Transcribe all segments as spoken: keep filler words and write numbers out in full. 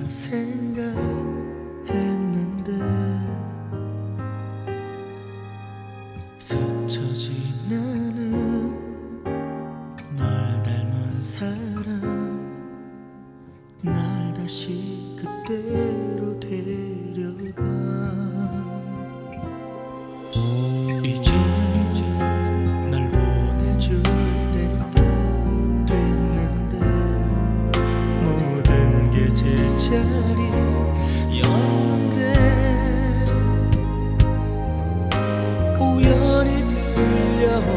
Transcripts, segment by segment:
생각했는데 스쳐 지나는 널 닮은 사람 날 다시 그때로 데려가 이제 널 보내줄 때도 됐는데 모든 게 제자리였는데 우연히 들려온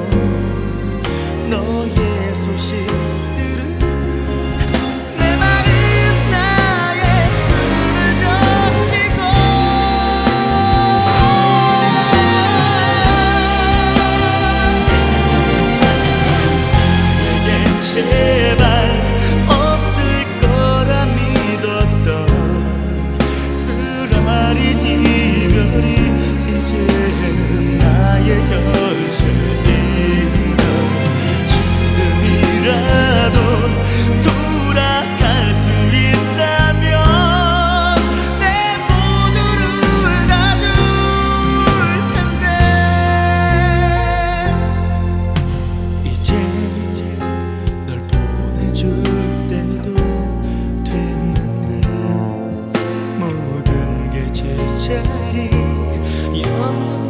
너의 소식들은 내 마른 나의 꿈을 적시고 내겐 제발 없을 거라 믿었던 쓰라린 이별이 이제는 나의 현실인 걸 지금이라도 돌아갈 수 있다면 내 모두를 다 줄 텐데 이제 널 보내줄 때도 됐는데 모든 게 제자리였는데